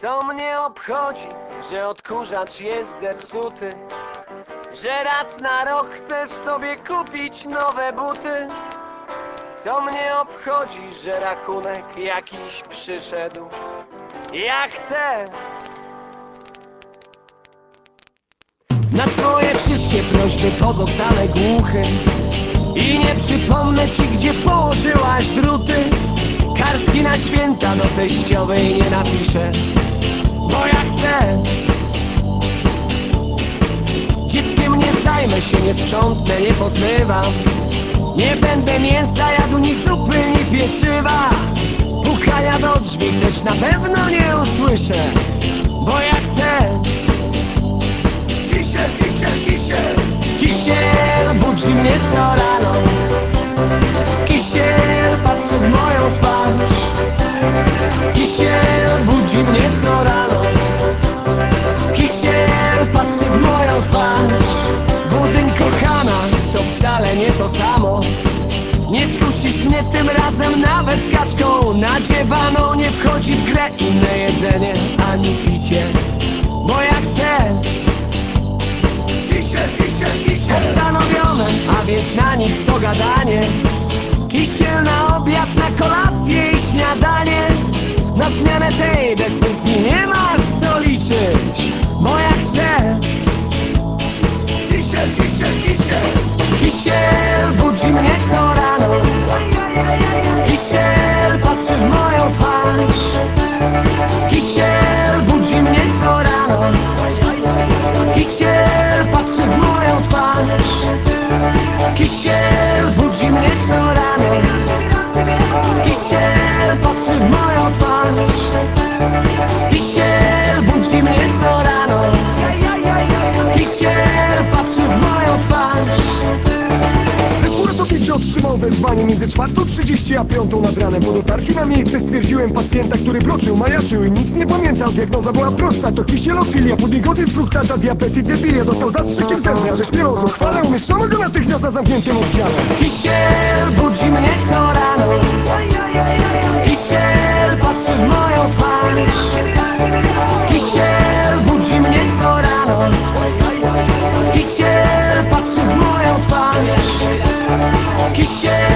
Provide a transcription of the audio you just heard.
Co mnie obchodzi, że odkurzacz jest zepsuty, że raz na rok chcesz sobie kupić nowe buty? Co mnie obchodzi, że rachunek jakiś przyszedł? Ja chcę na twoje wszystkie prośby pozostanę głuchy i nie przypomnę ci, gdzie położyłaś druty. Kartki na święta do teściowej nie napiszę, bo ja chcę. Dzieckiem nie zajmę się, nie sprzątnę, nie pozmywam. Nie będę mięsa jadł, ni zupy, ni pieczywa. Pukania do drzwi też na pewno nie usłyszę, bo ja chcę. Kisiel, kisiel, kisiel. Kisiel budzi mnie co rano. Kisiel patrzy w moją twarz. Kisiel budzi mnie co rano. Kisiel patrzy w moją twarz. Budyń kochana, to wcale nie to samo. Nie skusisz mnie tym razem nawet kaczką nadziewaną. Nie wchodzi w grę inne jedzenie ani picie, bo ja chcę. Kisiel, kisiel, kisiel. Postanowione, a więc na nic to gadanie. Kisiel na obiad, na kolację i śniadanie. Na zmianę tej decyzji nie masz co liczyć, bo ja chcę. Kisiel, kisiel, kisiel. Kisiel budzi mnie co rano. Kisiel patrzy w moją twarz. Kisiel budzi mnie co rano. Kisiel patrzy w moją twarz. Kisiel budzi mnie co rano. Kisiel patrzy w moją twarz. Kisiel budzi mnie co rano. Kisiel patrzy w moją twarz. Zespół ratowniczy otrzymał wezwanie między 4:30 a 5 nad ranem. Po dotarciu na miejsce stwierdziłem pacjenta, który broczył, majaczył i nic nie pamiętał. Diagnoza była prosta, to kisielofilia, podniegozy fruktata, diabetes, debilia. Dostał zastrzyki w zęby, a że śpiewał zuchwale, umieszczono go natychmiast na zamkniętym oddziale. Kisiel budzi mnie co rano. Kisiel patrzy w moją twarz. Kisiel budzi mnie co rano. Kisiel patrzy w moją twarz. Kisiel